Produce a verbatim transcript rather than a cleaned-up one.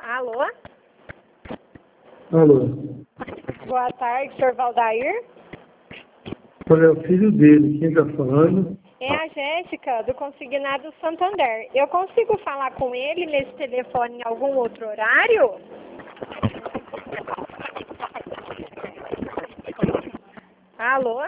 Alô? Alô? Boa tarde, senhor Valdair. Olha, é o filho dele, quem está falando? É a Jéssica, do Consignado Santander. Eu consigo falar com ele nesse telefone em algum outro horário? Alô?